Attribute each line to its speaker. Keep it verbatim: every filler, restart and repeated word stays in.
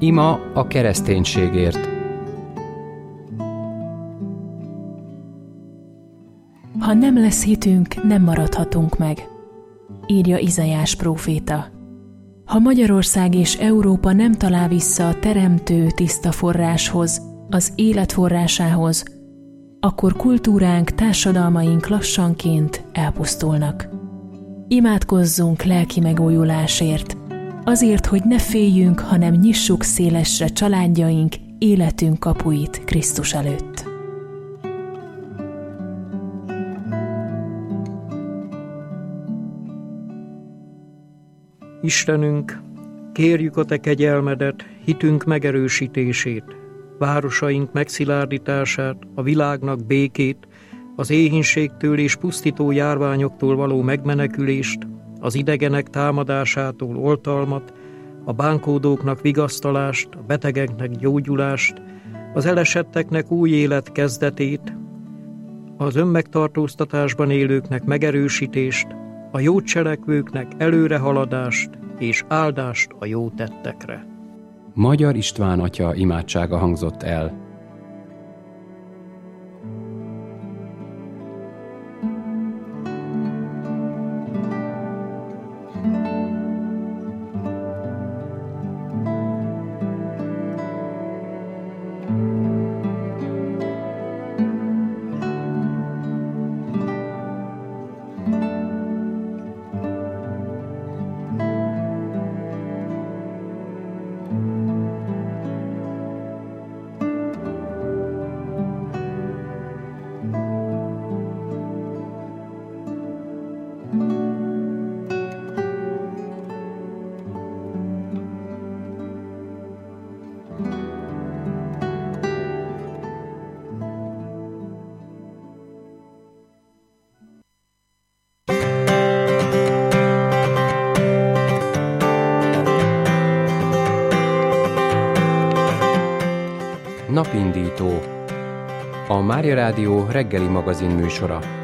Speaker 1: Ima a kereszténységért.
Speaker 2: Ha nem lesz hitünk, nem maradhatunk meg, írja Izaiás próféta. Ha Magyarország és Európa nem talál vissza a teremtő tiszta forráshoz, az élet forrásához, akkor kultúránk, társadalmaink lassanként elpusztulnak. Imádkozzunk lelki megújulásért, azért, hogy ne féljünk, hanem nyissuk szélesre családjaink, életünk kapuit Krisztus előtt.
Speaker 3: Istenünk, kérjük a Te kegyelmedet, hitünk megerősítését, városaink megszilárdítását, a világnak békét, az éhínségtől és pusztító járványoktól való megmenekülést, az idegenek támadásától oltalmat, a bánkódóknak vigasztalást, a betegeknek gyógyulást, az elesetteknek új élet kezdetét, az önmegtartóztatásban élőknek megerősítést, a jó cselekvőknek előrehaladást és áldást a jó tettekre.
Speaker 1: Magyar István atya imádsága hangzott el. Napindító. A Mária Rádió reggeli magazin műsora.